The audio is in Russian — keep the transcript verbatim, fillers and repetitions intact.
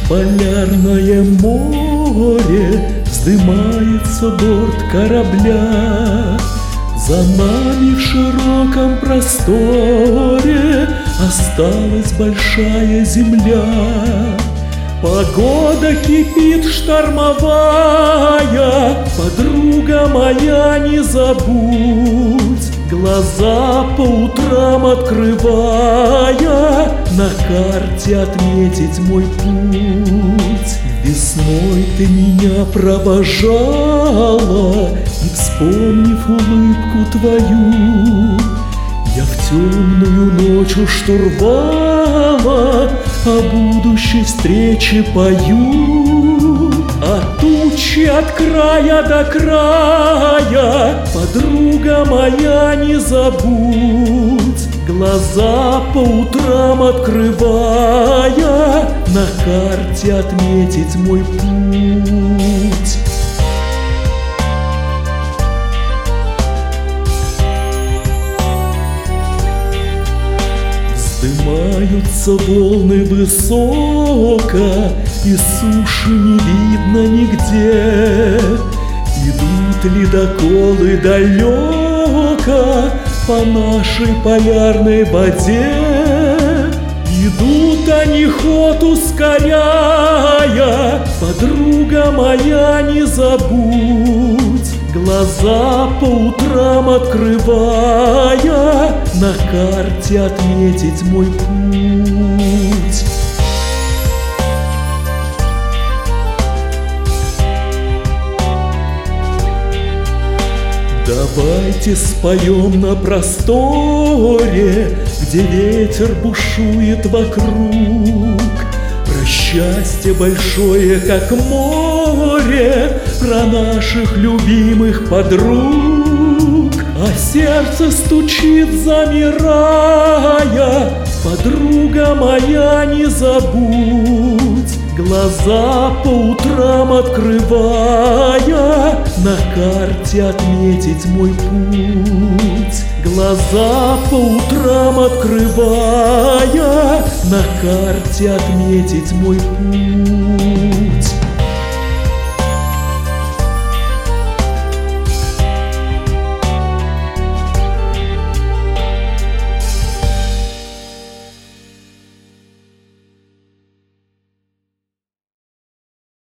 Полярное море, вздымается борт корабля. За нами в широком просторе осталась большая земля. Погода кипит штормовая, подруга моя, не забудь, глаза по утрам открывая, на карте отметить мой путь. Весной ты меня провожала, и, вспомнив улыбку твою, я в темную ночь у штурвала о будущей встрече пою. А тучи от края до края, подруга моя, не забудь, глаза по утрам открывая, на карте отметить мой путь. Вздымаются волны высоко, и суши не видно нигде. Идут ледоколы далеко по нашей полярной воде. Идут они ход ускоряя, подруга моя, не забудь, глаза по утрам открывая, на карте отметить мой путь. Давайте споем на просторе, где ветер бушует вокруг, про счастье большое, как море, про наших любимых подруг. А сердце стучит, замирая, подруга моя, не забудь, глаза по утрам открывая, на карте отметить мой путь. Глаза по утрам открывая, на карте отметить мой путь.